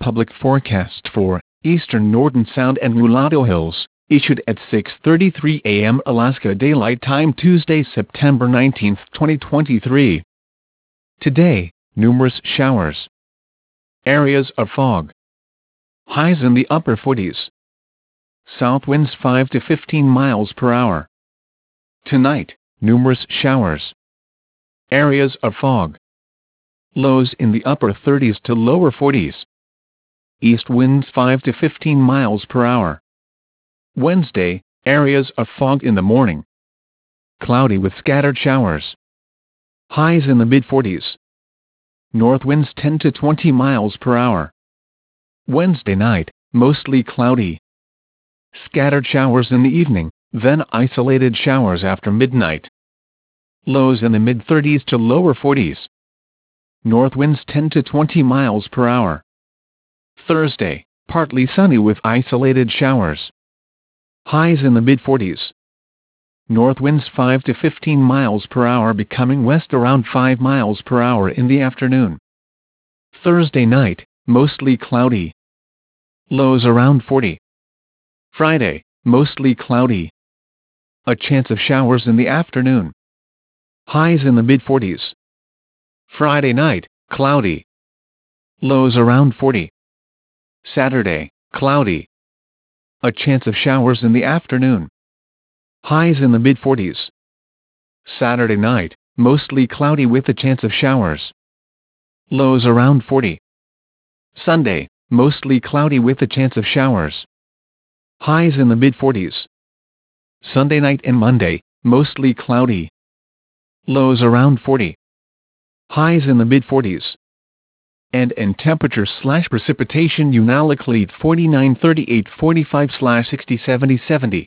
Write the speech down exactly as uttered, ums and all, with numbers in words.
Public forecast for eastern Norton Sound and Mulatto Hills, issued at six thirty-three a m Alaska Daylight Time Tuesday, September nineteenth, twenty twenty-three. Today, numerous showers. Areas of fog. Highs in the upper forties. South winds five to fifteen miles per hour. Tonight, numerous showers. Areas of fog. Lows in the upper thirties to lower forties. East winds five to fifteen miles per hour. Wednesday, areas of fog in the morning. Cloudy with scattered showers. Highs in the mid forties. North winds ten to twenty miles per hour. Wednesday night, mostly cloudy. Scattered showers in the evening, then isolated showers after midnight. Lows in the mid thirties to lower forties. North winds ten to twenty miles per hour. Thursday, partly sunny with isolated showers. Highs in the mid forties. North winds five to fifteen miles per hour, becoming west around five miles per hour in the afternoon. Thursday night, mostly cloudy. Lows around forty. Friday, mostly cloudy. A chance of showers in the afternoon. Highs in the mid forties. Friday night, cloudy. Lows around forty. Saturday, cloudy. A chance of showers in the afternoon. Highs in the mid forties. Saturday night, mostly cloudy with a chance of showers. Lows around forty. Sunday, mostly cloudy with a chance of showers. Highs in the mid forties. Sunday night and Monday, mostly cloudy. Lows around forty. Highs in the mid forties. And in temperature slash precipitation, Unalakleet forty-nine thirty-eight forty-five slash sixty seventy seventy.